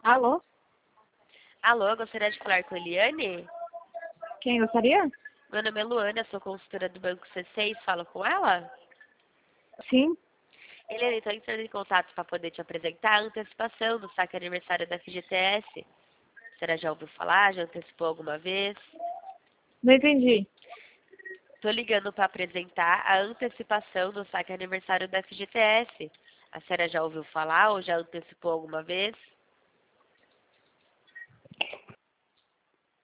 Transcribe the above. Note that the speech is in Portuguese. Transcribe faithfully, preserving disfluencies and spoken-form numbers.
Alô? Alô, eu gostaria de falar com a Eliane? Quem gostaria? Meu nome é Luana, sou consultora do Banco C seis, falo com ela? Sim. Eliane, estou entrando em contato para poder te apresentar a antecipação do saque aniversário da F G T S. A senhora já ouviu falar? Já antecipou alguma vez? Não entendi. Estou ligando para apresentar a antecipação do saque aniversário da F G T S. A senhora já ouviu falar ou já antecipou alguma vez?